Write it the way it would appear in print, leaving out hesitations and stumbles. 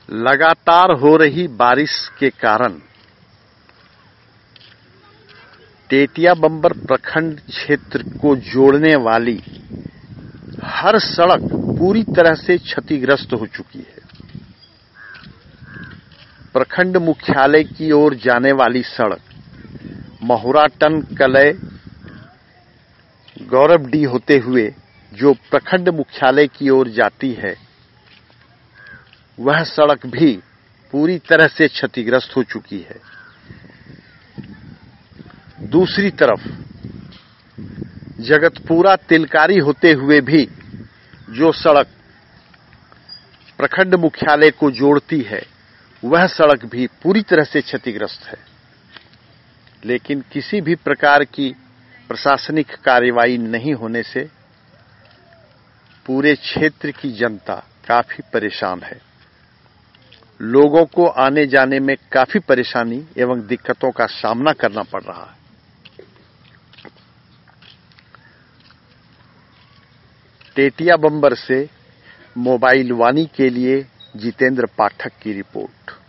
लगातार हो रही बारिश के कारण टेटिया बंबर प्रखंड क्षेत्र को जोड़ने वाली हर सड़क पूरी तरह से क्षतिग्रस्त हो चुकी है। प्रखंड मुख्यालय की ओर जाने वाली सड़क महुराटन कलय गौरवडी होते हुए जो प्रखंड मुख्यालय की ओर जाती है, वह सड़क भी पूरी तरह से क्षतिग्रस्त हो चुकी है। दूसरी तरफ जगतपुरा तिलकारी होते हुए भी जो सड़क प्रखंड मुख्यालय को जोड़ती है, वह सड़क भी पूरी तरह से क्षतिग्रस्त है। लेकिन किसी भी प्रकार की प्रशासनिक कार्रवाई नहीं होने से पूरे क्षेत्र की जनता काफी परेशान है। लोगों को आने जाने में काफी परेशानी एवं दिक्कतों का सामना करना पड़ रहा है। टेटिया बंबर से मोबाइल वाणी के लिए जितेंद्र पाठक की रिपोर्ट।